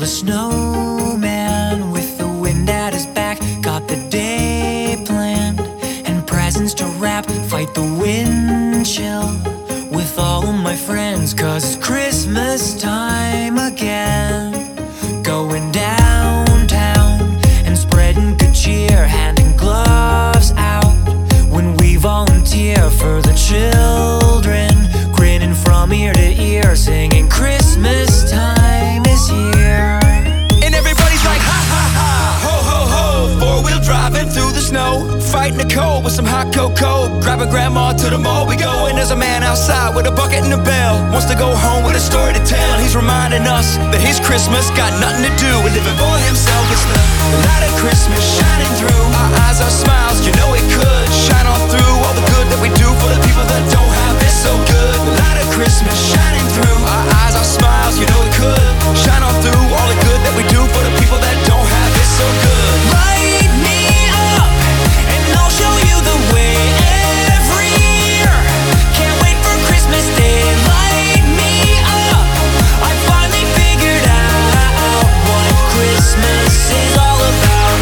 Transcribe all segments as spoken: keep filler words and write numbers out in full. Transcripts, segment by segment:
a snowman with the wind at his back. Got the day planned and presents to wrap. Fight the wind chill with all of my friends, 'cause it's Christmas time again. Going downtown and spreading good cheer, handing gloves out when we volunteer for the children, grinning from ear to ear, singing Christmas time is here. And everybody's like ha ha ha, ho ho ho. Four-wheel driving through the snow, fighting the cold with some hot cocoa. Grabbing grandma to the mall we go, and there's a man outside with a bucket and a bell. Wants to go home with a story to tell. He's reminding us that his Christmas got nothing to do with living for himself. It's the light of Christmas shining through our eyes, our smiles, you know it could shine on through all the good that we do for the people that don't have it so good. The light of Christmas shining through our eyes, our smiles, you know it could shine on through all the good that we do for the people that don't have it so good. Light me up and I'll show you the way every year. Can't wait for Christmas Day. Light me up, I finally figured out what Christmas is all about.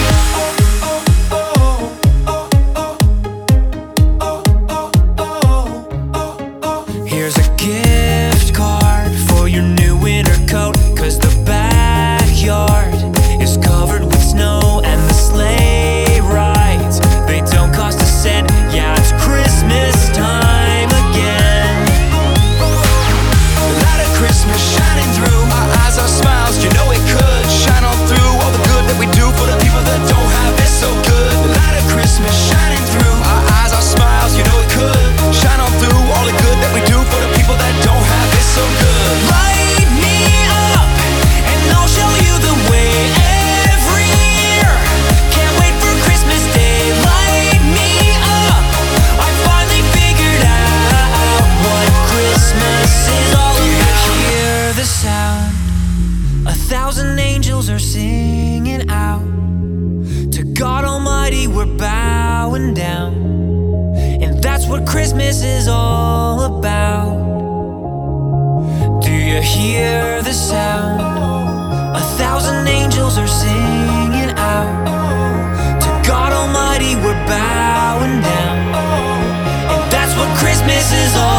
Here's a gift card for your new winter coat, 'cause the backyard is covered with snow and the sleigh rides, they don't cost a cent. Yeah, it's Christmas time again. The light of Christmas shining through our eyes, our smiles, you know it could shine on through all the good that we do for the people that don't have it so good. The light of Christmas shining through our eyes, our smiles, you know it could shine on through all the good that we do for the people that don't have it so good. Light me up and I'll show you the way every year. Can't wait for Christmas Day. Light me up, I finally figured out what Christmas is all about. Hear the sound, a thousand angels are singing out. To God Almighty we're bowing down, and that's what Christmas is all about. Do you hear the sound? A thousand angels are singing out. To God Almighty we're bowing down, and that's what Christmas is all